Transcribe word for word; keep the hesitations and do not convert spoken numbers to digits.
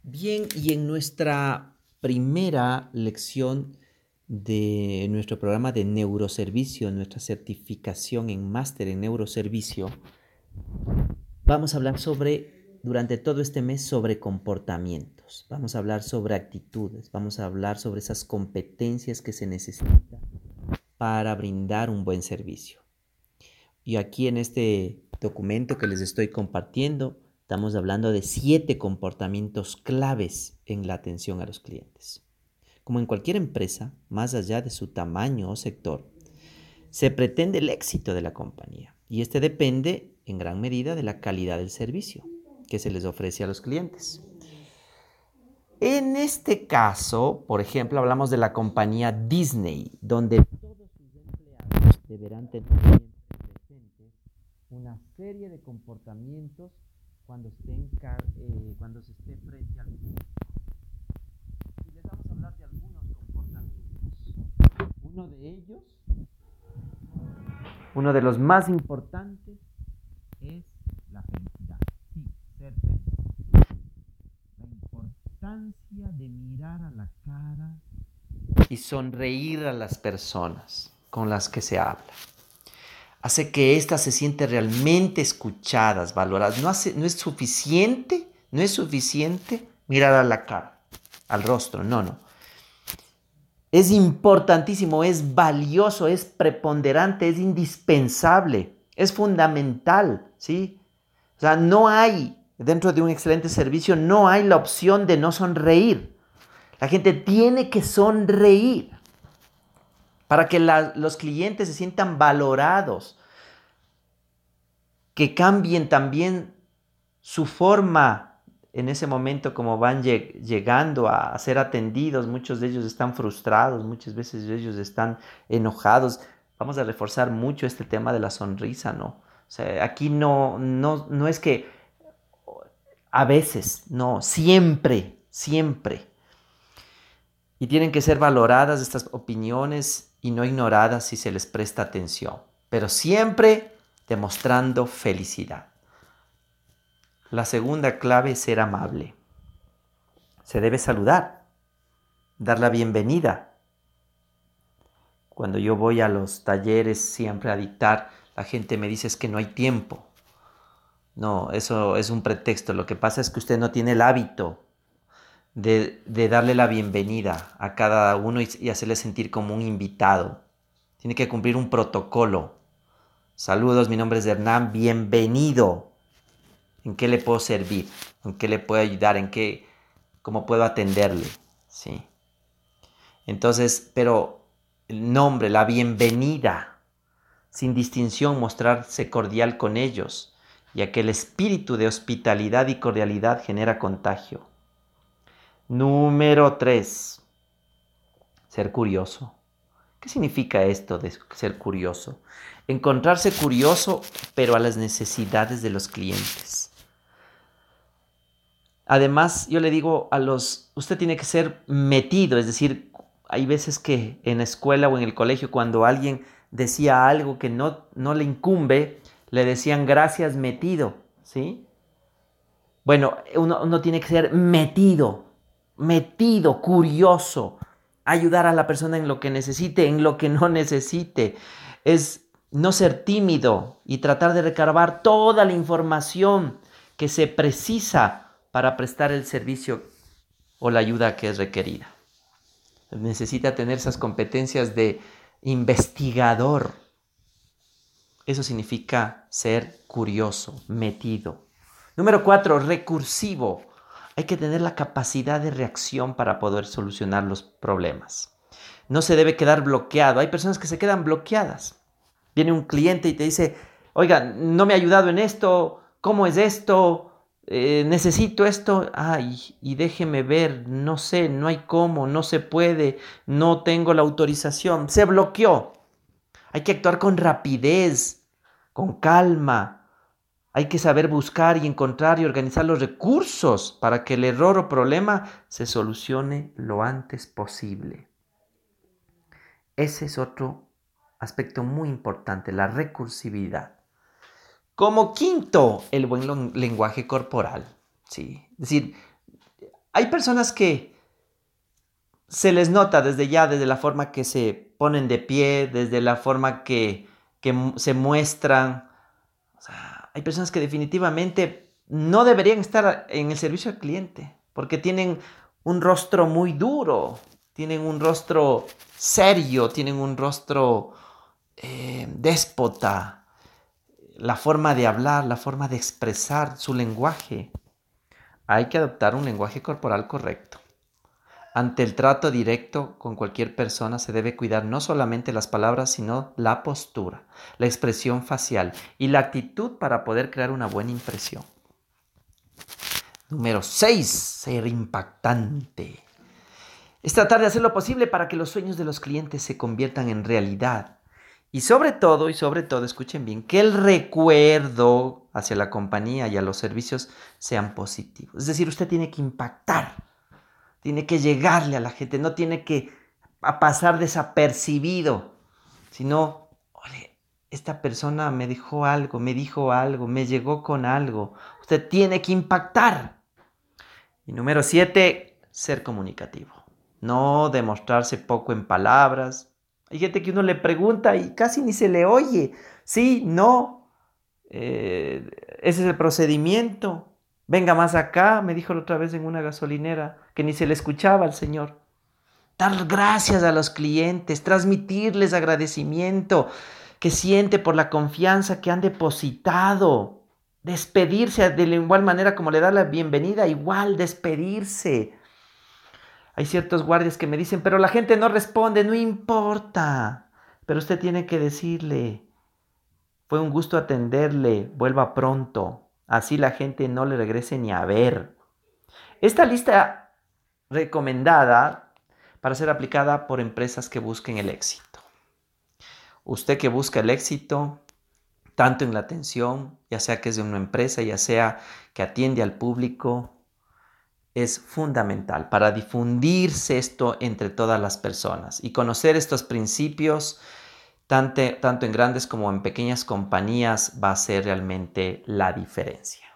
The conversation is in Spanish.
Bien, y en nuestra primera lección de nuestro programa de neuroservicio, nuestra certificación en máster en neuroservicio, vamos a hablar sobre, durante todo este mes, sobre comportamientos. Vamos a hablar sobre actitudes, vamos a hablar sobre esas competencias que se necesitan para brindar un buen servicio. Y aquí en este documento que les estoy compartiendo, estamos hablando de siete comportamientos claves en la atención a los clientes. Como en cualquier empresa, más allá de su tamaño o sector, se pretende el éxito de la compañía y este depende en gran medida de la calidad del servicio que se les ofrece a los clientes. En este caso, por ejemplo, hablamos de la compañía Disney, donde todos sus empleados deberán tener siempre presentes una serie de comportamientos cuando, estén eh, cuando se esté frente al público. Y les vamos a hablar de algunos comportamientos. Uno de ellos, uno de los más importantes, es la felicidad. Sí, ser feliz. La importancia de mirar a la cara y sonreír a las personas con las que se habla. Hace que éstas se sienten realmente escuchadas, valoradas. No, hace, no es suficiente, no es suficiente mirar a la cara, al rostro, no, no. Es importantísimo, es valioso, es preponderante, es indispensable, es fundamental, ¿sí? O sea, no hay, dentro de un excelente servicio, no hay la opción de no sonreír. La gente tiene que sonreír para que la, los clientes se sientan valorados, que cambien también su forma en ese momento como van lleg- llegando a, a ser atendidos. Muchos de ellos están frustrados, muchas veces ellos están enojados. Vamos a reforzar mucho este tema de la sonrisa, ¿no? O sea, aquí no, no, no es que a veces, no, siempre, siempre. Y tienen que ser valoradas estas opiniones y no ignoradas si se les presta atención, pero siempre demostrando felicidad. La segunda clave es ser amable. Se debe saludar, dar la bienvenida. Cuando yo voy a los talleres siempre a dictar, la gente me dice es que no hay tiempo. No, eso es un pretexto. Lo que pasa es que usted no tiene el hábito de, de darle la bienvenida a cada uno y, y hacerle sentir como un invitado. Tiene que cumplir un protocolo. Saludos, mi nombre es Hernán, bienvenido. ¿En qué le puedo servir? ¿En qué le puedo ayudar? ¿En qué, cómo puedo atenderle? Sí. Entonces, pero el nombre, la bienvenida, sin distinción, mostrarse cordial con ellos, ya que el espíritu de hospitalidad y cordialidad genera contagio. Número tres, ser curioso. ¿Qué significa esto de ser curioso? Encontrarse curioso, pero a las necesidades de los clientes. Además, yo le digo a los, usted tiene que ser metido, es decir, hay veces que en la escuela o en el colegio cuando alguien decía algo que no, no le incumbe, le decían gracias metido, ¿sí? Bueno, uno, uno tiene que ser metido, metido, curioso, ayudar a la persona en lo que necesite, en lo que no necesite. Es no ser tímido y tratar de recabar toda la información que se precisa para prestar el servicio o la ayuda que es requerida. Necesita tener esas competencias de investigador. Eso significa ser curioso, metido. Número cuatro, recursivo. Hay que tener la capacidad de reacción para poder solucionar los problemas. No se debe quedar bloqueado. Hay personas que se quedan bloqueadas. Viene un cliente y te dice, oiga, no me ha ayudado en esto, ¿cómo es esto? Eh, necesito esto, ay, y déjeme ver, no sé, no hay cómo, no se puede, no tengo la autorización, se bloqueó. Hay que actuar con rapidez, con calma. Hay que saber buscar y encontrar y organizar los recursos para que el error o problema se solucione lo antes posible. Ese es otro aspecto muy importante, la recursividad. Como quinto, el buen lenguaje corporal. Sí. Es decir, hay personas que se les nota desde ya, desde la forma que se ponen de pie, desde la forma que, que se muestran. O sea, hay personas que definitivamente no deberían estar en el servicio al cliente porque tienen un rostro muy duro, tienen un rostro serio, tienen un rostro eh, déspota, la forma de hablar, la forma de expresar su lenguaje. Hay que adoptar un lenguaje corporal correcto. Ante el trato directo con cualquier persona se debe cuidar no solamente las palabras, sino la postura, la expresión facial y la actitud para poder crear una buena impresión. Número seis. Ser impactante. Es tratar de hacer lo posible para que los sueños de los clientes se conviertan en realidad. Y sobre todo, y sobre todo, escuchen bien, que el recuerdo hacia la compañía y a los servicios sean positivos. Es decir, usted tiene que impactar. Tiene que llegarle a la gente, no tiene que pasar desapercibido, sino, oye, esta persona me dijo algo, me dijo algo, me llegó con algo. Usted tiene que impactar. Y número siete, ser comunicativo. No demostrarse poco en palabras. Hay gente que uno le pregunta y casi ni se le oye. Sí, no, eh, ese es el procedimiento. Venga más acá, me dijo la otra vez en una gasolinera, que ni se le escuchaba al señor. Dar gracias a los clientes, transmitirles agradecimiento que siente por la confianza que han depositado. Despedirse de igual manera como le da la bienvenida, igual despedirse. Hay ciertos guardias que me dicen, pero la gente no responde, no importa. Pero usted tiene que decirle, fue un gusto atenderle, vuelva pronto. Así la gente no le regrese ni a ver. Esta lista recomendada para ser aplicada por empresas que busquen el éxito. Usted que busca el éxito, tanto en la atención, ya sea que es de una empresa, ya sea que atiende al público, es fundamental para difundirse esto entre todas las personas y conocer estos principios, tanto, tanto en grandes como en pequeñas compañías, va a ser realmente la diferencia.